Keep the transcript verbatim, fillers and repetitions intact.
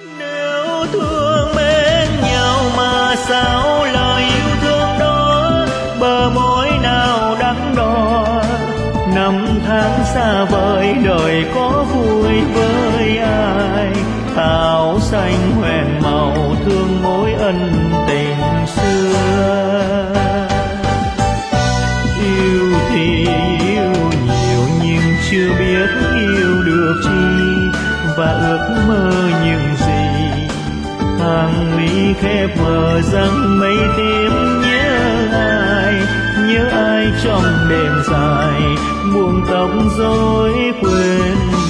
Nếu thương mến nhau mà sao lời yêu thương đó bờ môi nào đắng đo. Năm tháng xa vời đời có vui với ai, thảo xanh hoen màu thương mối ân tình xưa. Yêu thì yêu nhiều nhưng chưa biết yêu được chi, và ước mơ những gì hàng mi khép mờ rằng mây tím nhớ ai, nhớ ai trong đêm dài buông tóc rối quên